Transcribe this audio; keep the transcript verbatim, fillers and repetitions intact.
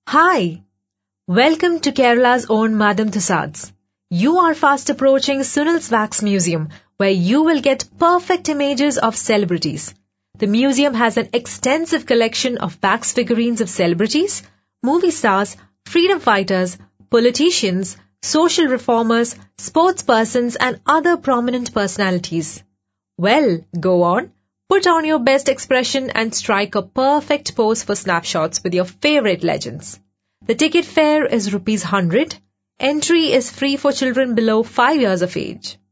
Hi, welcome to Kerala's own Madam Tussauds. You are fast approaching Sunil's Wax Museum, where you will get perfect images of celebrities. The museum has an extensive collection of wax figurines of celebrities, movie stars, freedom fighters, politicians, social reformers, sports persons and other prominent personalities. Well, go on. Put on your best expression and strike a perfect pose for snapshots with your favorite legends. The ticket fare is rupees one hundred. Entry is free for children below five years of age.